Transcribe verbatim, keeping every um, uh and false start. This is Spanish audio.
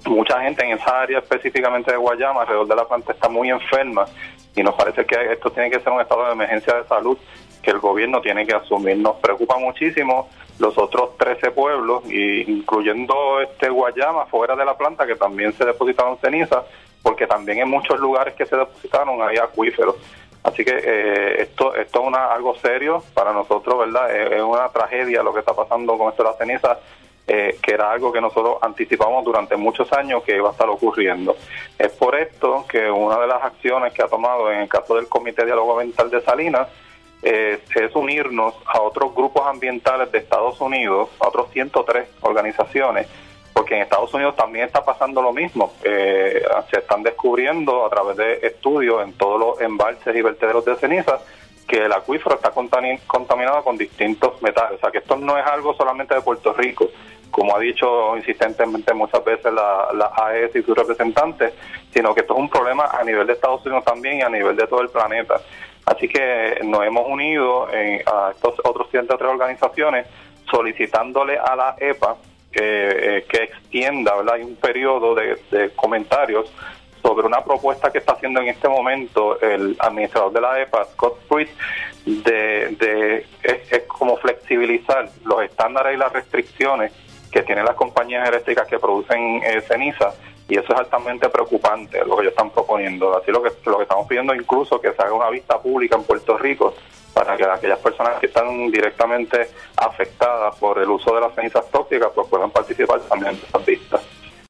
mucha gente en esa área específicamente de Guayama, alrededor de la planta, está muy enferma y nos parece que esto tiene que ser un estado de emergencia de salud que el gobierno tiene que asumir. Nos preocupa muchísimo los otros trece pueblos, y incluyendo este Guayama, fuera de la planta, que también se depositaron cenizas, porque también en muchos lugares que se depositaron hay acuíferos. Así que eh, esto esto es una, algo serio para nosotros, ¿verdad? Es, es una tragedia lo que está pasando con esto de las cenizas, eh, que era algo que nosotros anticipamos durante muchos años que iba a estar ocurriendo. Es por esto que una de las acciones que ha tomado en el caso del Comité de Diálogo Ambiental de Salinas eh, es unirnos a otros grupos ambientales de Estados Unidos, a otros ciento tres organizaciones, porque en Estados Unidos también está pasando lo mismo. Eh, se están descubriendo a través de estudios en todos los embalses y vertederos de cenizas que el acuífero está contaminado con distintos metales. O sea, que esto no es algo solamente de Puerto Rico, como ha dicho insistentemente muchas veces la, la A E S y sus representantes, sino que esto es un problema a nivel de Estados Unidos también y a nivel de todo el planeta. Así que nos hemos unido en, a estos otros ciento tres organizaciones solicitándole a la E P A que, eh, que extienda, ¿verdad? Hay un periodo de, de comentarios sobre una propuesta que está haciendo en este momento el administrador de la E P A, Scott Pruitt, de, de es, es como flexibilizar los estándares y las restricciones que tienen las compañías eléctricas que producen eh, ceniza, y eso es altamente preocupante lo que ellos están proponiendo. Así lo que lo que estamos pidiendo incluso que se haga una vista pública en Puerto Rico para que aquellas personas que están directamente afectadas por el uso de las cenizas tóxicas pues puedan participar también de esas vistas.